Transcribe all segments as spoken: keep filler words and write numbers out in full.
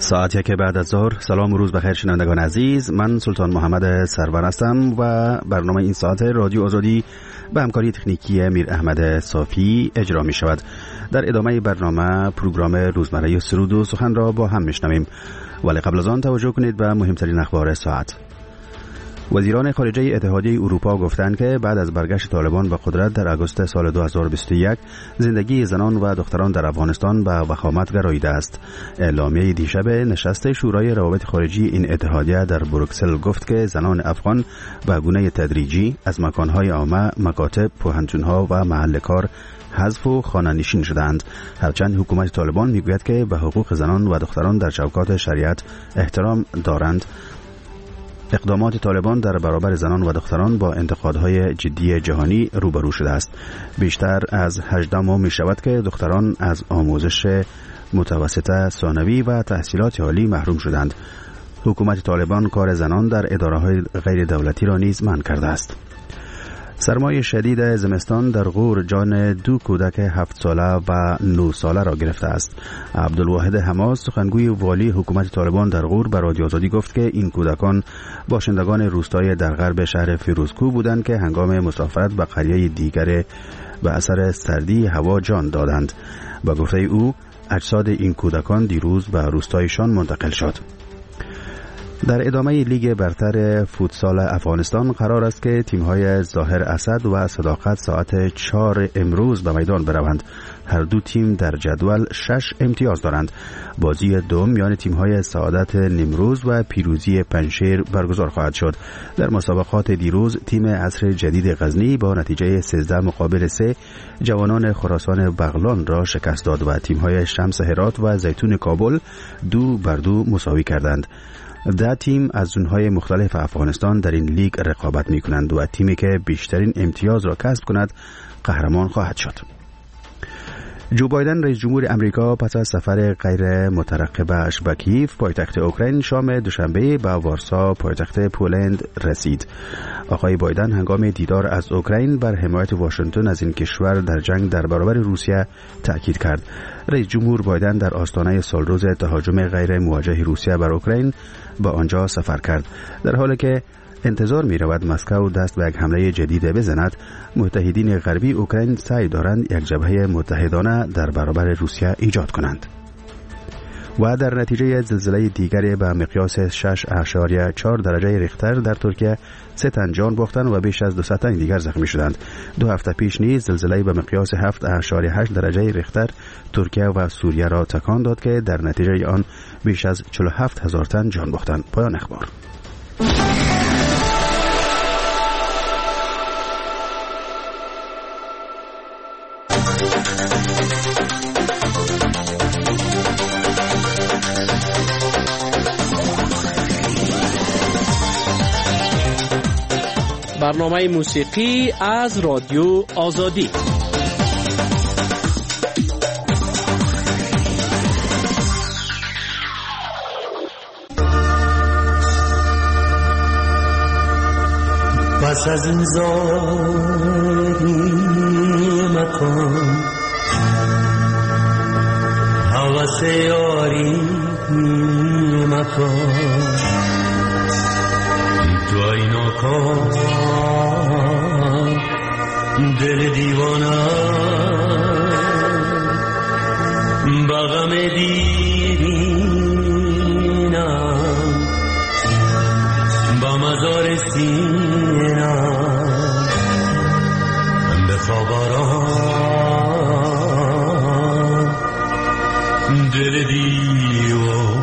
ساعت یک بعد از ظهر. سلام و روز بخیر شنوندگان عزیز، من سلطان محمد سرور هستم و برنامه این ساعت رادیو آزادی به همکاری تکنیکی میر احمد صافی اجرا می شود. در ادامه برنامه پروگرام روزمره سرود و سخن را با هم میشنویم، ولی قبل از آن توجه کنید به مهمترین اخبار ساعت. وزیران خارجه اتحادیه اروپا گفتند که بعد از برگشت طالبان به قدرت در آگوست سال دو هزار و بیست و یک زندگی زنان و دختران در افغانستان به وخامت گراییده است. اعلامیه دیشب نشست شورای روابط خارجی این اتحادیه در بروکسل گفت که زنان افغان به گونه تدریجی از مکانهای عامه، مکاتب، پوهنتون‌ها و محل کار حذف و خانه‌نشین شدند. هرچند حکومت طالبان میگوید که به حقوق زنان و دختران در چوکات شریعت احترام دارند. اقدامات طالبان در برابر زنان و دختران با انتقادهای جدی جهانی روبرو شده است. بیشتر از هجده ماه می شود که دختران از آموزش متوسطه، ثانوی و تحصیلات عالی محروم شدند. حکومت طالبان کار زنان در اداره‌های غیر دولتی را نیز منع کرده است. سرمای شدید زمستان در غور جان دو کودک هفت ساله و نه ساله را گرفته است. عبدالواحد حماس، سخنگوی والی حکومت طالبان در غور، به رادیو آزادی گفت که این کودکان باشندگان روستای در غرب شهر فیروزکوه بودند که هنگام مسافرت به قریه دیگر به اثر سردی هوا جان دادند. با گفته او اجساد این کودکان دیروز به روستایشان منتقل شد. در ادامه لیگ برتر فوتسال افغانستان قرار است که تیم‌های ظاهر اسد و صداقت ساعت چهار امروز به میدان بروند. هر دو تیم در جدول شش امتیاز دارند. بازی دوم میان تیم‌های سعادت نیمروز و پیروزی پنشیر برگزار خواهد شد. در مسابقات دیروز تیم عصر جدید غزنی با نتیجه سیزده مقابل سه جوانان خراسان بغلان را شکست داد و تیم‌های شمس هرات و زیتون کابل دو بر دو مساوی کردند. ده تیم از زونهای مختلف افغانستان در این لیگ رقابت می کنند و تیمی که بیشترین امتیاز را کسب کند قهرمان خواهد شد. جو بایدن رئیس جمهور امریکا پس از سفر غیر مترقبش به کیف پایتخت اوکراین شام دوشنبه به وارسا پایتخت پولند رسید. آقای بایدن هنگام دیدار از اوکراین بر حمایت واشنگتن از این کشور در جنگ در برابر روسیه تاکید کرد. رئیس جمهور بایدن در آستانه سالروز تهاجم غیر موجه روسیه بر اوکراین با آنجا سفر کرد. در حالی که انتظار می رود مسکو دست به یک حمله جدید بزند، متحدین غربی اوکراین سعی دارند یک جبهه متحدانه در برابر روسیه ایجاد کنند. و در نتیجه زلزله دیگری به مقیاس شش اعشاریه چهار درجه ریختر در ترکیه سه تن جان باختند و بیش از دویست تن دیگر زخمی شدند. دو هفته پیش نیز زلزله به مقیاس هفت اعشاریه هشت درجه ریختر ترکیه و سوریه را تکان داد که در نتیجه آن بیش از چهل و هفت هزار تن جان باختند. پایان اخبار. برنامه موسیقی از رادیو آزادی. پس از این زاری مکن حوث یاری مکن تو اینا کن دل دیوانه بغم دیرینم با مزار سینم بخواب آرام دل دیوان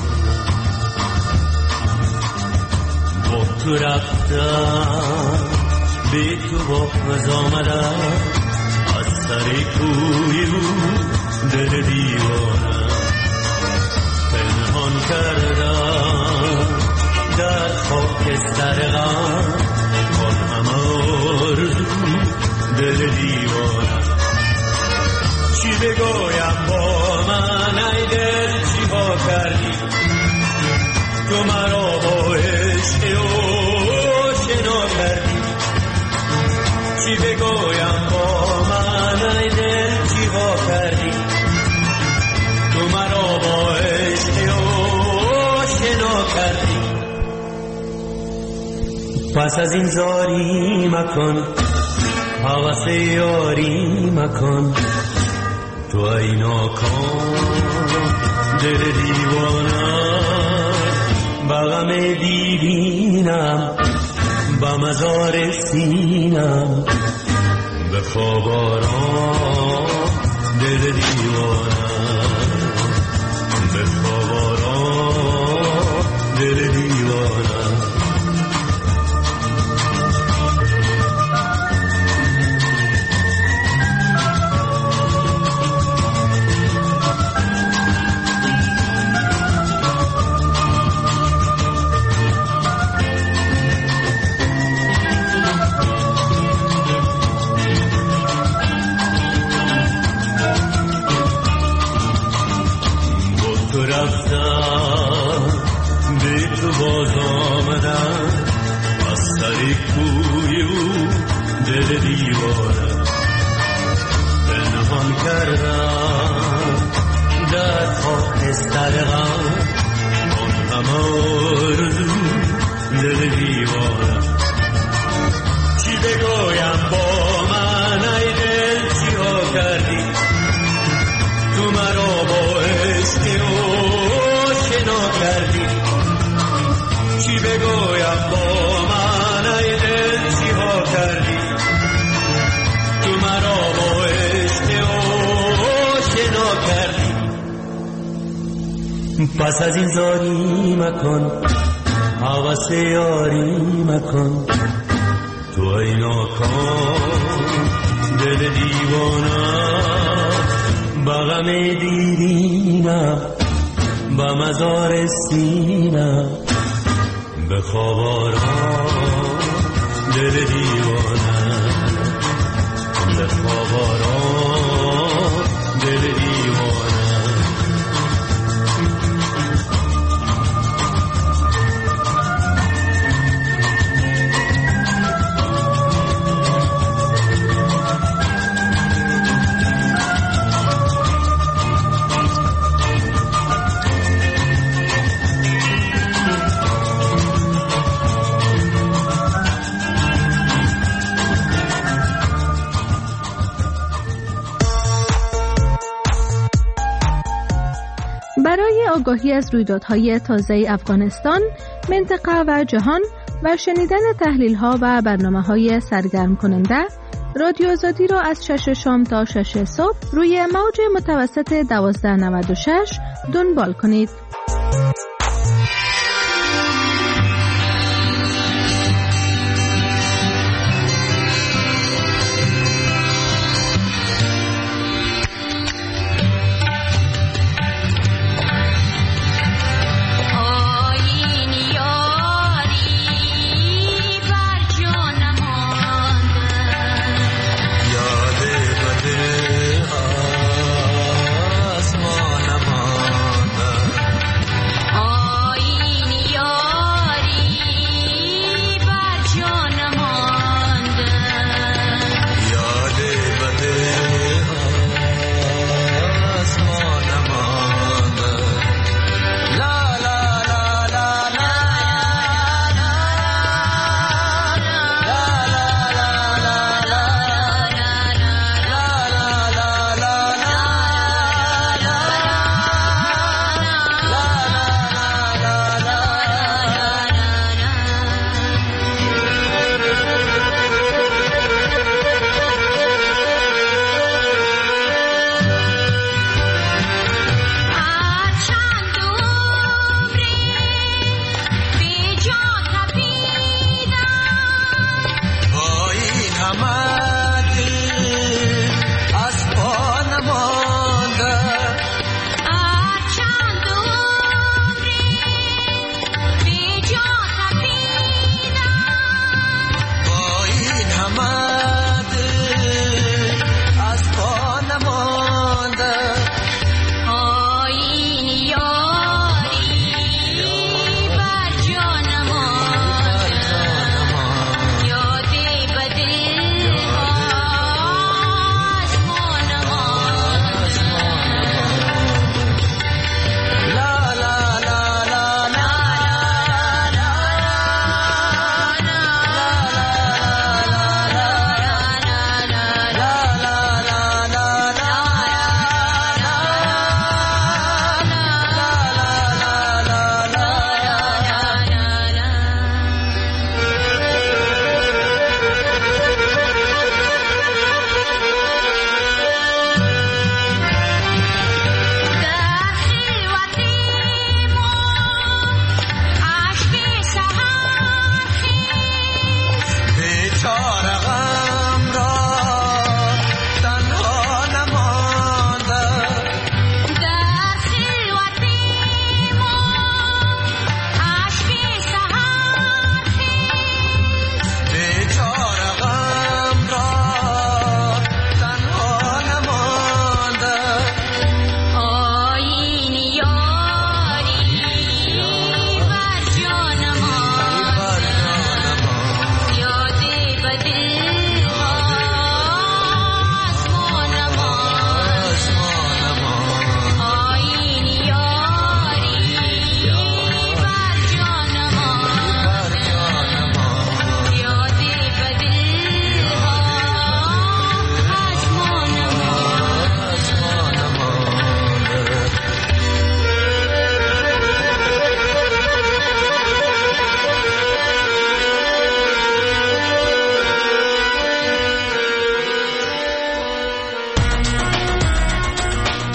با تو رفتم بی تو باز آمدم از سر کوی رو دل دیوانم پنهان کردم در خاک سرغم کن همه آرزو دل دیوانم چی بگویم با من ای دل چی با کردی تو مرا با عشق آشنا کردی چی بگویم با من ای دل چی با کردی تو مرا با عشق پس از این زاری مکن، حوث یاری مکن، تو ای ناکام دل دیوانه، بغم دیدینم با مزار سینم، به خواب آرام دل دیوانه، به خواب آرام دل دیوانه. باز آمدم از سر کوی او دل دیوانه، پنهان کردم در خاکستر غم، آن همه آرزو دل دیوانه. چی بگویم با من ای دل، چی ها کردی تو مرا با عشق او شنا کردی، چی بگویم با من ای دل، چی ها کردی تو مرا با عشق او شنا کردی. پس از این زاری مکن، حوث یاری مکن، تو ای ناکام دل دیوانه، بغم دیدینم با مزار سینم، به خواب آرام دل دیوانه، به خواب آرام دل دیوانه. برای آگاهی از رویدادهای تازه افغانستان، منطقه و جهان و شنیدن تحلیل‌ها و برنامه‌های سرگرم کننده، رادیو آزادی را از شش شام تا شش صبح روی موج متوسط دوازده نود و شش دنبال کنید. آه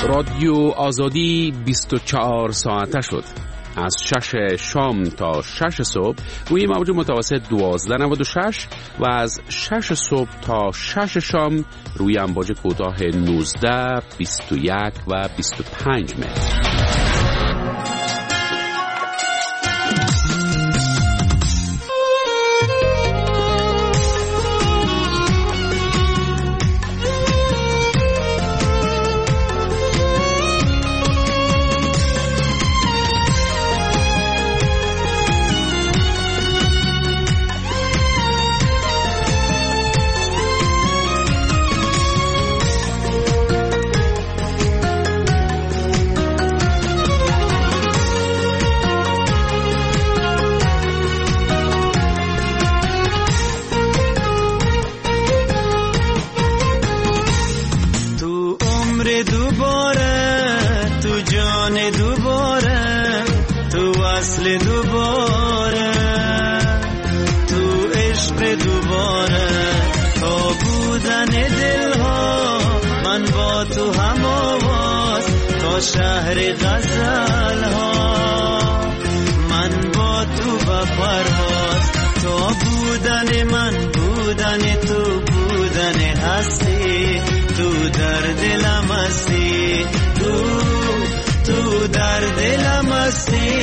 رادیو آزادی بیست و چهار ساعته شد. از شش شام تا شش صبح روی موج متوسط دوازده نود و شش و از شش صبح تا شش شام روی امواج کوتاه نوزده، بیست و یک و بیست و پنج متر. شهر غزل ها من با تو با پرواز، تو بودن من بودن تو بودن هستی، تو در دلم هستی، تو تو در دلم هستی.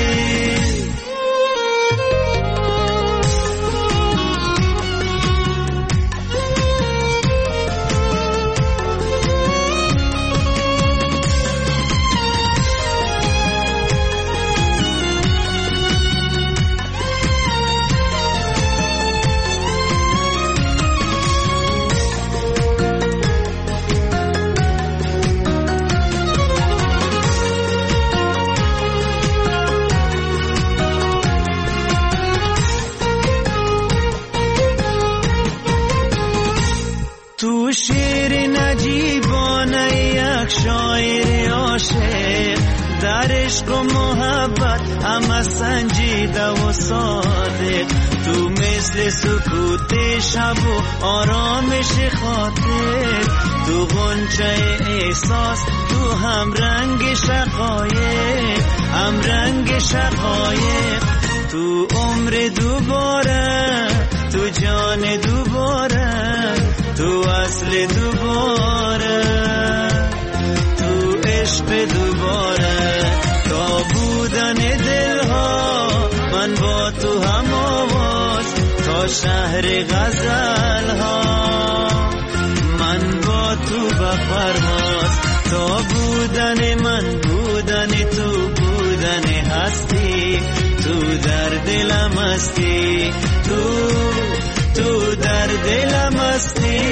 تو شیر نجیبانه یک شاعر عاشق، در عشق و محبت همه سنجیده و صادق، تو مثل سکوت شب و آرامش خاطر، تو غنچه احساس، تو هم رنگ شقایق، هم رنگ شقایق، تو عمر دوباره، تو جان دوباره، تو اصل دوباره، تو عشق دوباره، تا بودن دلها من با تو هم آواز، تا شهر غزل ها من با تو با پرواز، تا بودن من بودن تو بودن هستی، تو در دلم هستی، تو تو در دلم هستی.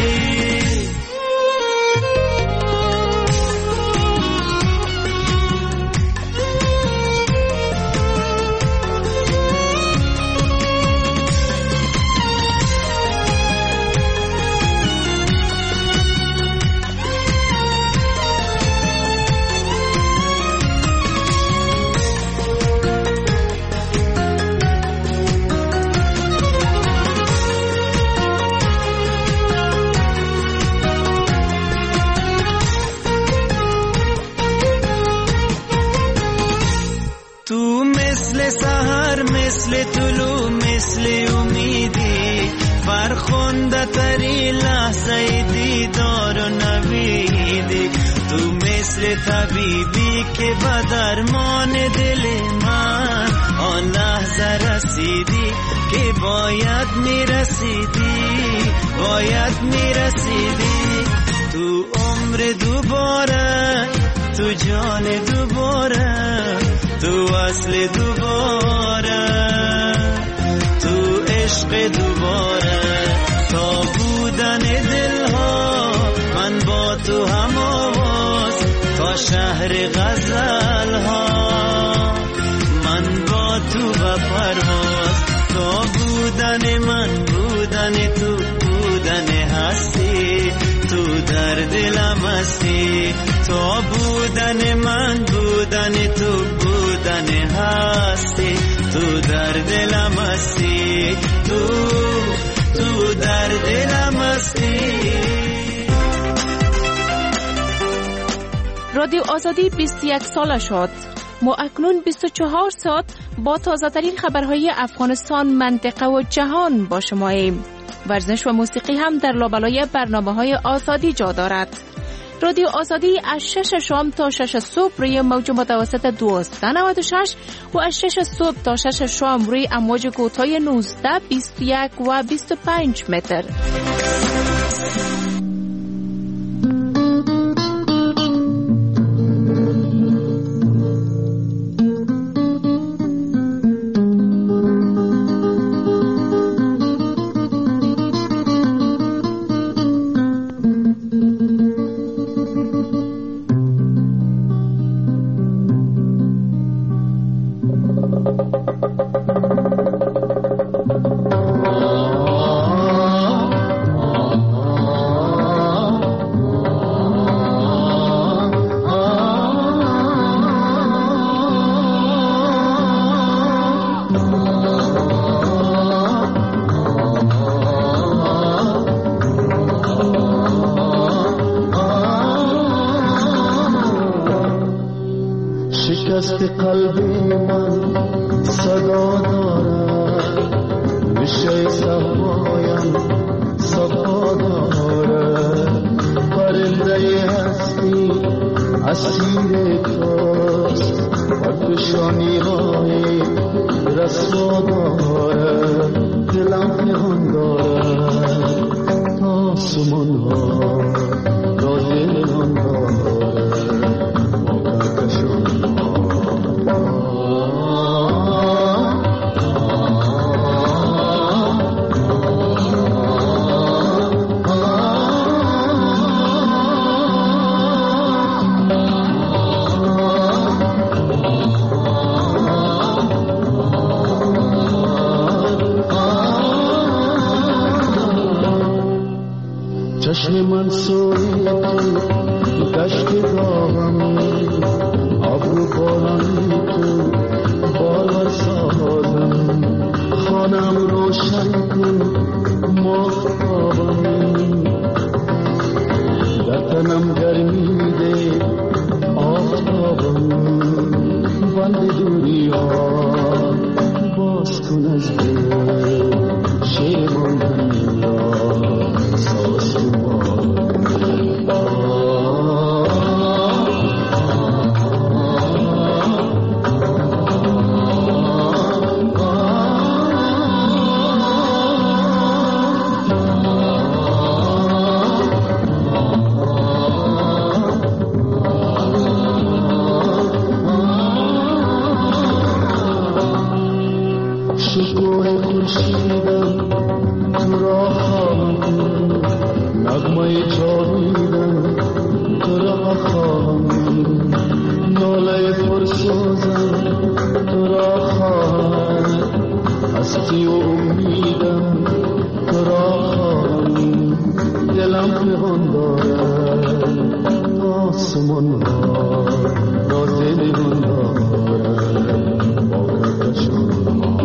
مثل طلوع مثل امیدی، فرخنده تری لحظه دیدار و نویدی، تو مثل طبیبی که به درمان دل من آن لحظه رسیدی که باید میرسیدی، باید میرسیدی، تو عمر دوباره، تو جان دوباره، تو اصل دوباره، تو عشق دوباره، تا بودن دلها من با تو هم آواز، تا شهر غزل ها من با تو و پرواز، تا بودن من بودن تو بودن هستی، تو در دلم هستی، تا بودن من بودن تو بودن هستی، تو در دلم هستی، تو تو در دلم هستی. رادیو آزادی بیست و یک ساله شد. ما اکنون بیست و چهار ساعت با تازه ترین خبرهای افغانستان، منطقه و جهان با شماییم. ورزش و موسیقی هم در لابلای برنامه‌های آزادی جا دارد. رادیو آزادی از شش شام تا شش صبح روی موج متوسط دویست و نود و شش و از شش صبح تا شش شام روی امواج کوتاه نوزده، بیست و یک و بیست و پنج متر. شکست قلبی من صدا دارد، میشه صفایم صفا دارد، پرنده هستی اسیر توست، پرفشانی های رسوا دارد، دلم پنهان دارد تا سمان ها تا دلم دارد ما کشان چشم من سوی تو دشت داغم، ابرو بارانی تو بالا سازم، خانم روشن کن ماهتابم، در تنم گرمی ده آفتابم، بند دوری ها باز کن از دل شیر ماندن را ساز کن. شکوه خورشیدم تو را خواهم، نغمه جاویدم تو را خواهم، ناله پرسوزم تو را خواهم، هستی و امیدم تو را خواهم، دلم پنهان دارد آسمان ها را دلم دارد با کهکشان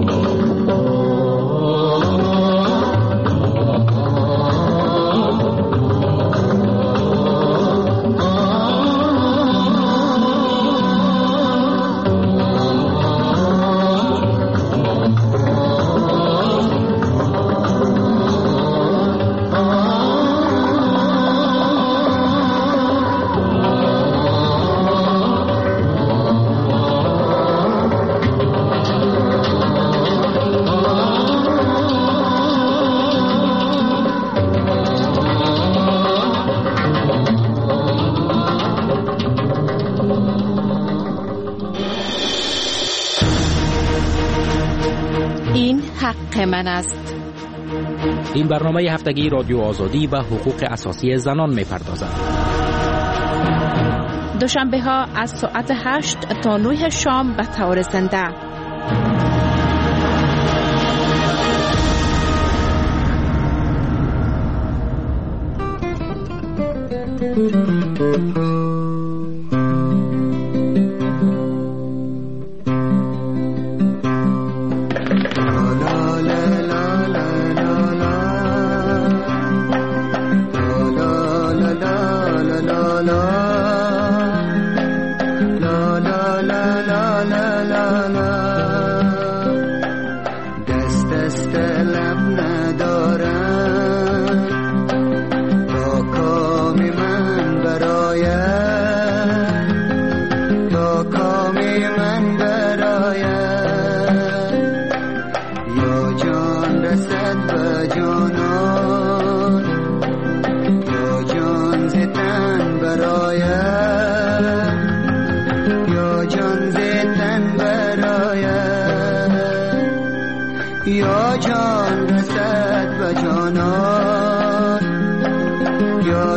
من است. این برنامه هفتگی رادیو آزادی و حقوق اساسی زنان می‌پردازد. دوشنبه ها از ساعت هشت تا نه شام به طور زنده.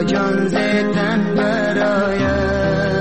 یا جان زدن براید.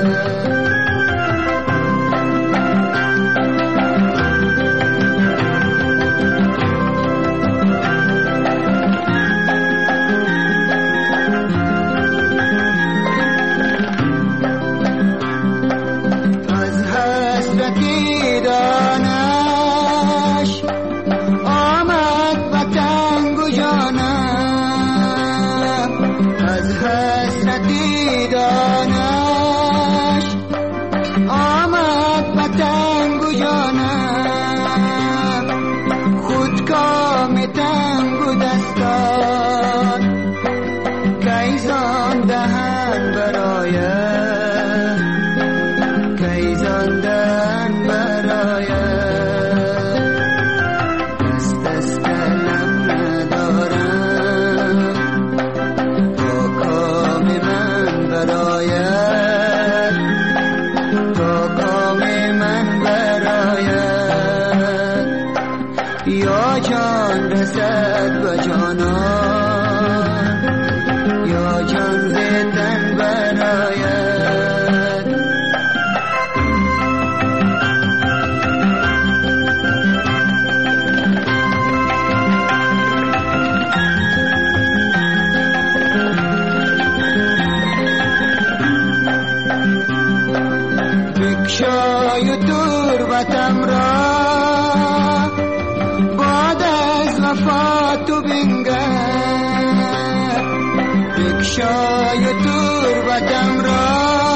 شای تربتم را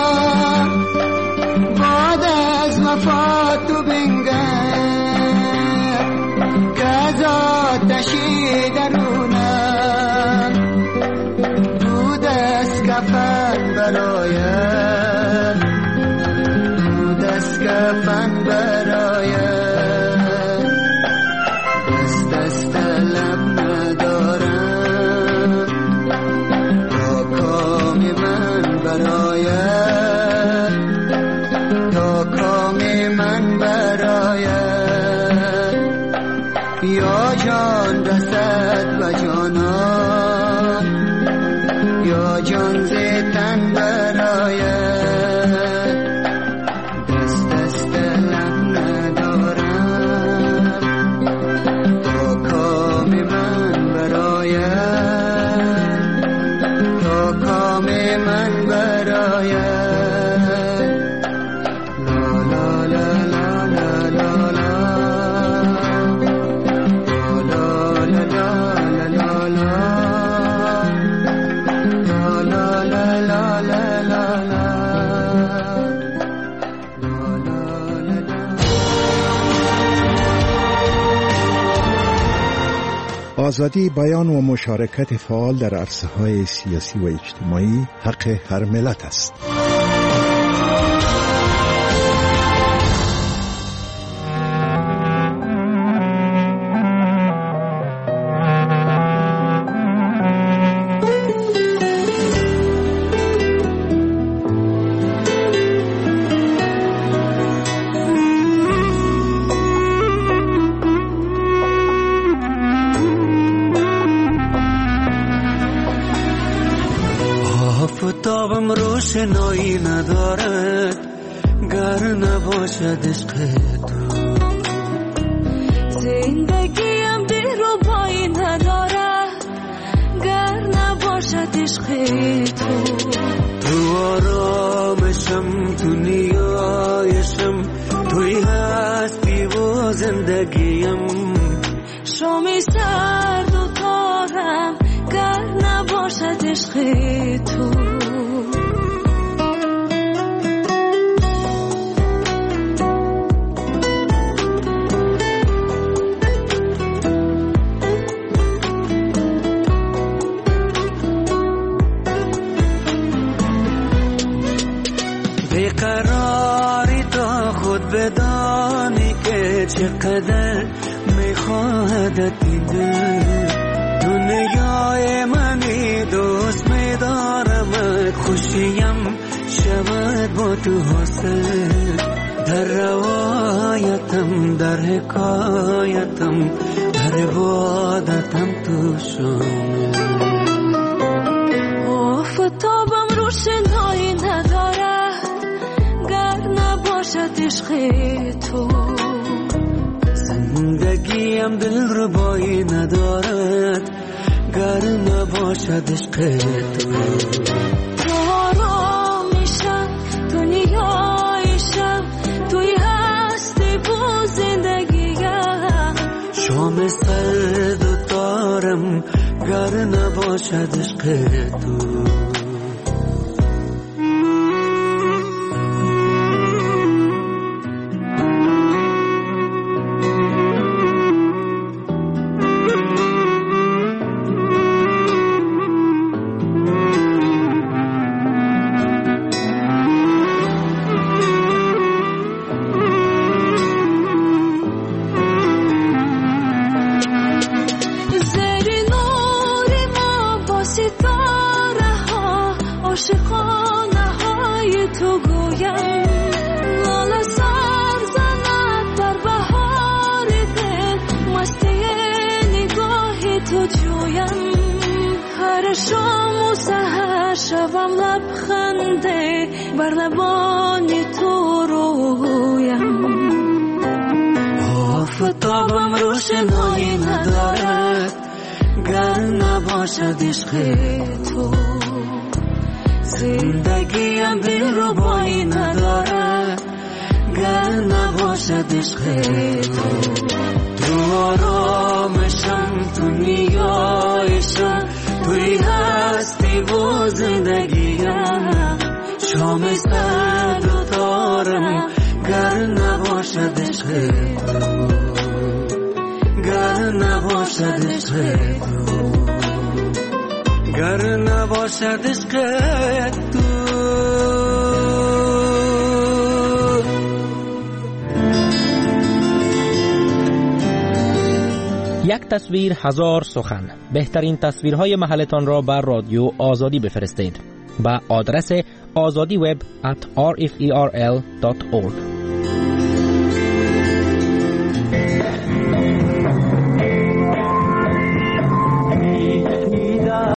بعد از وفات تو بنگر که از آتشی درونم دود از کفن برایم دود از کفن برایم دست دست لب ندارم تا کام من برایم تا کام من برایم یا جان رسد و جانان یا جان زیتن برایم دست دست لب ندارم تا کام من برایم تا کام من برایم لا لا لا لا لا لا آزادی بیان و مشارکت فعال در عرصه‌های سیاسی و اجتماعی حق هر ملت است. آفتابم روشنایی ندارد گر نباشد عشق تو زندگیم دیر و پایی ندارد گر نباشد عشق تو تو آرامشم تو نیایشم توی هستی و زندگیم شامی سرد و تارم گر نباشد عشق تو بیقراری تا خود بدانی که چقدر میخواهدت این دل دنیای منی دوست میدارمت خوشیم شود با تو حاصل در روایتم در حکایتم در عبادتم تو شامل آفتاب عشق تو. زندگیم دل ربایی ندارد گر نباشد عشق تو. تو آرامیشم دنیایشم توی هستی و زندگیم. شام سرد و تارم گر نباشد عشق تو. شبم لبخنده بر لبان تو رویم. آفتابم روشنایی ندارد گر نباشد عشق تو. زندگیم دلربایی ندارد گر نباشد عشق تو. تو آرامشم دنیایشم توی هستی و زندگیم. شام سرد و تارم گر نباشد عشق تو. گر نباشد عشق تو. گر نباشد عشق تو. یک تصویر هزار سخن. بهترین تصویرهای محلتان را بر رادیو آزادی بفرستید به آدرس azadiweb at r f e r l dot org.